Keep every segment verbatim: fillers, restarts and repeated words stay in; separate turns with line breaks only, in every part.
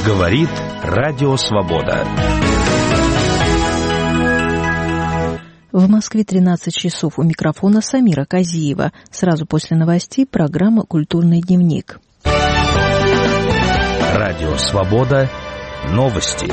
Говорит Радио Свобода.
В Москве тринадцать часов. У микрофона Самира Казиева. Сразу после новостей программа «Культурный дневник».
Радио Свобода. Новости.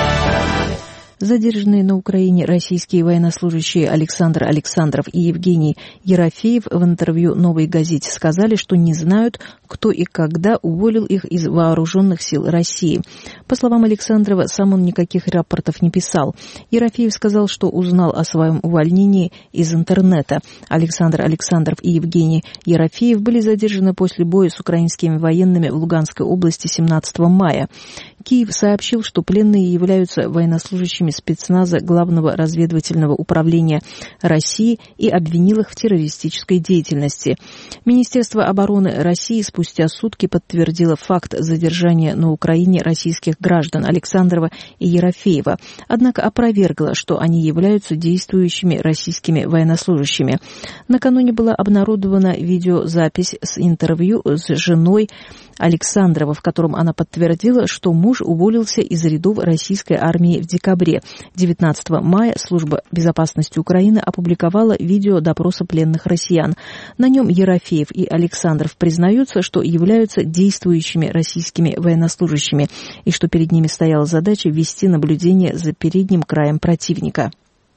Задержанные на Украине российские военнослужащие Александр Александров и Евгений Ерофеев в интервью «Новой газете» сказали, что не знают, кто и когда уволил их из вооруженных сил России. По словам Александрова, сам он никаких рапортов не писал. Ерофеев сказал, что узнал о своем увольнении из интернета. Александр Александров и Евгений Ерофеев были задержаны после боя с украинскими военными в Луганской области семнадцатого мая. Киев сообщил, что пленные являются военнослужащими спецназа Главного разведывательного управления России и обвинил их в террористической деятельности. Министерство обороны России спустя сутки подтвердило факт задержания на Украине российских граждан Александрова и Ерофеева, однако опровергло, что они являются действующими российскими военнослужащими. Накануне была обнародована видеозапись с интервью с женой Александрова, в котором она подтвердила, что муж уволился из рядов российской армии в декабре. девятнадцатого мая Служба безопасности Украины опубликовала видео допроса пленных россиян. На нем Ерофеев и Александров признаются, что являются действующими российскими военнослужащими и что перед ними стояла задача вести наблюдение за передним краем противника.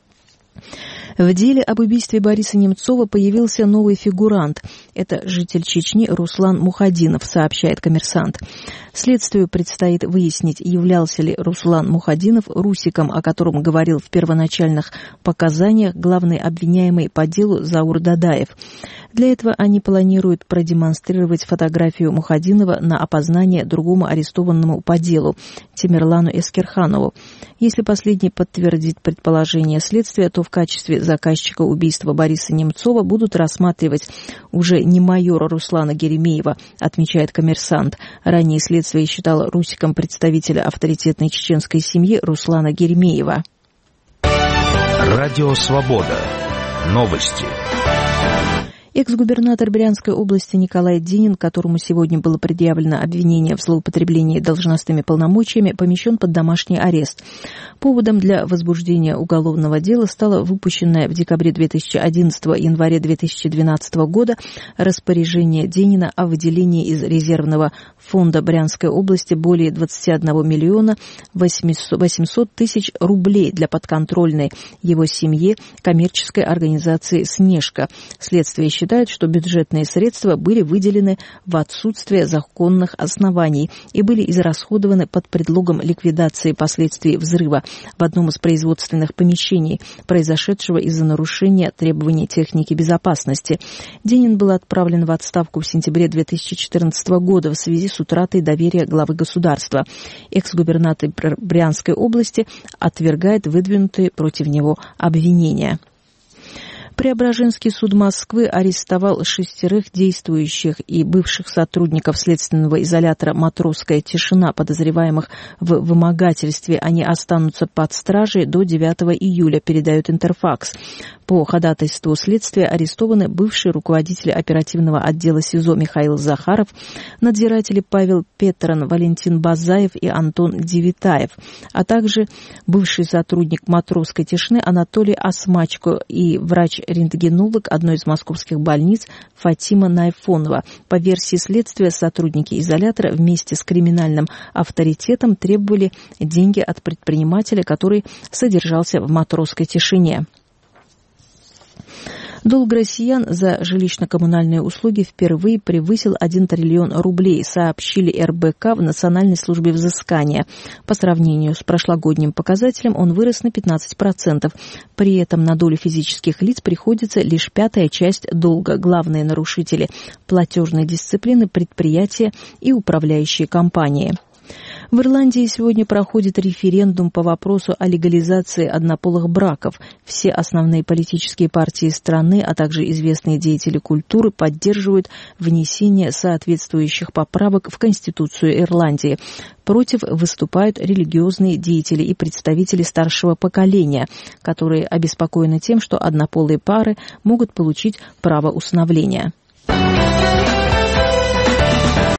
В деле об убийстве Бориса Немцова появился новый фигурант. Это житель Чечни Руслан Мухадинов, сообщает «Коммерсант». Следствию предстоит выяснить, являлся ли Руслан Мухадинов русиком, о котором говорил в первоначальных показаниях главный обвиняемый по делу Заур Дадаев. Для этого они планируют продемонстрировать фотографию Мухадинова на опознание другому арестованному по делу, Тимерлану Эскерханову. Если последний подтвердит предположение следствия, то в качестве заказчика убийства Бориса Немцова будут рассматривать уже не майора Руслана Геремеева, отмечает «Коммерсант». Ранее следствие считало русиком представителя авторитетной чеченской семьи Руслана Геремеева.
Радио Свобода. Новости.
Экс-губернатор Брянской области Николай Динин, которому сегодня было предъявлено обвинение в злоупотреблении должностными полномочиями, помещен под домашний арест. Поводом для возбуждения уголовного дела стало выпущенное в декабре две тысячи одиннадцатого — январе две тысячи двенадцатого года распоряжение Динина о выделении из резервного фонда Брянской области более двадцать один миллион восемьсот тысяч рублей для подконтрольной его семье коммерческой организации «Снежка». Следствие считает, что бюджетные средства были выделены в отсутствие законных оснований и были израсходованы под предлогом ликвидации последствий взрыва в одном из производственных помещений, произошедшего из-за нарушения требований техники безопасности. Динин был отправлен в отставку в сентябре две тысячи четырнадцатого года в связи с утратой доверия главы государства. Экс-губернатор Брянской области отвергает выдвинутые против него обвинения. Преображенский суд Москвы арестовал шестерых действующих и бывших сотрудников следственного изолятора «Матросская тишина», подозреваемых в вымогательстве. Они останутся под стражей до девятого июля, передает Интерфакс. По ходатайству следствия арестованы бывший руководитель оперативного отдела СИЗО Михаил Захаров, надзиратели Павел Петрон, Валентин Базаев и Антон Девитаев, а также бывший сотрудник «Матросской тишины» Анатолий Осмачко и врач-рентгенолог одной из московских больниц Фатима Найфонова. По версии следствия, сотрудники изолятора вместе с криминальным авторитетом требовали деньги от предпринимателя, который содержался в «Матросской тишине». Долг россиян за жилищно-коммунальные услуги впервые превысил один триллион рублей, сообщили эр бэ ка в Национальной службе взыскания. По сравнению с прошлогодним показателем он вырос на пятнадцать процентов. При этом на долю физических лиц приходится лишь пятая часть долга. Главные нарушители платежной дисциплины – предприятия и управляющие компании. В Ирландии сегодня проходит референдум по вопросу о легализации однополых браков. Все основные политические партии страны, а также известные деятели культуры поддерживают внесение соответствующих поправок в Конституцию Ирландии. Против выступают религиозные деятели и представители старшего поколения, которые обеспокоены тем, что однополые пары могут получить право усыновления.